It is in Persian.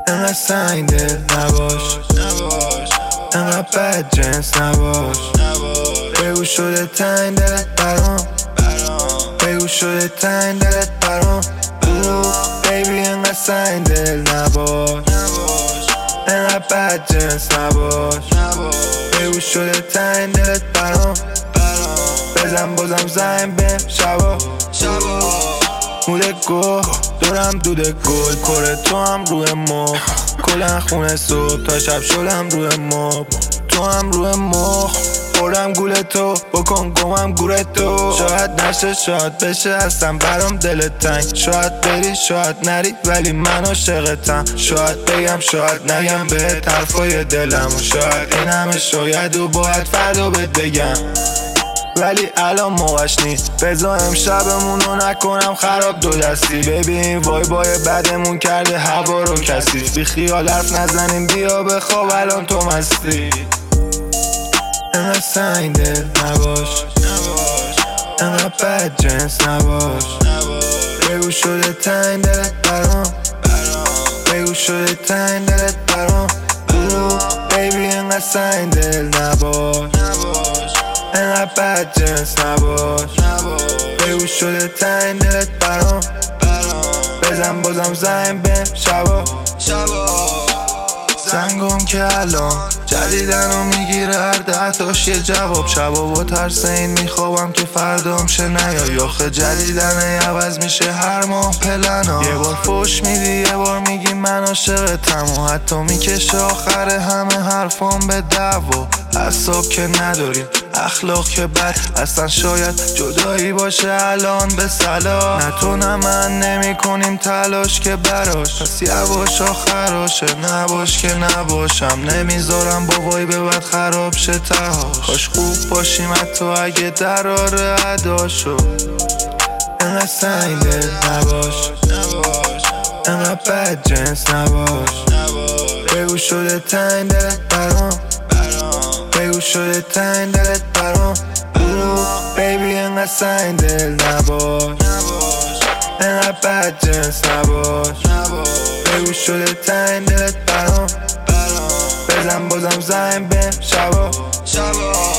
انقدر سنگ دل نباش انقدر بد جنس نباش بگو شده تنگ دلت برام بگو شده تنگ دلت برام بیبی انقدر سنگ دل نباش انقدر بد جنس نباش بگو شده تنگ دلت برام بزن بازم زنگ بهم شبا موده گل دورم دوده گل کره تو هم روی مخ کلن خونه صبح تا شب شدم روی مخ تو هم روی مخ خوردم گول تو بکن گمم گوره تو شاید نشه شاید بشه هستم برام دلت تنگ شاید بری شاید نری ولی من عاشقتم شاید بگم شاید نگم بهت حرفای دلم و شاید این همه شاید و باید فردا بهت بگم ولی الان موقعش نیست بذار امشبمون رو نکنم خراب دو دستی ببین وای بای بدمون کرده هوا رو کسی بی خیال حرف نزنیم بیا بخواب الان تو مستی انقدر سنگ دل نباش انقدر بد جنس نباش بگو شده تنگ دلت برام بگو شده تنگ دلت برام بیبی انقدر سنگ دل نباش انقدر بد جنس نباش بگو شده تنگ دلت برام بزن بازم زنگ بهم شبا زنگم که الان جدیدن رو میگیره هر 10 تاش یه جواب شبا با ترس این میخوابم که فردام شه نیای آخه جدیدن عوض میشه هر ماه پلنا یه بار فوش میدی یه بار میگی من عاشقتم و حتی میکشه آخر همه حرفام به دعوا اعصاب که نداریم اخلاق که بد اصلا شاید جدایی باشه الان به صلاح نه تو نه من نمی کنیم تلاش که براش پس یواش آخراشه نباش که نباشم نمیذارم بابای به بعد خراب شه تهاش کاش خوب باشیم حتی اگه دراره اداشو انقدر سنگ دل نباش انقدر بد جنس نباش بگو شده تنگ دلت برام بگو شده تنگ دلت برام بیبی انقدر سنگ دل نباش انقدر بد جنس نباش بگو شده تنگ دلت برام بزن بازم زنگ بهم شبا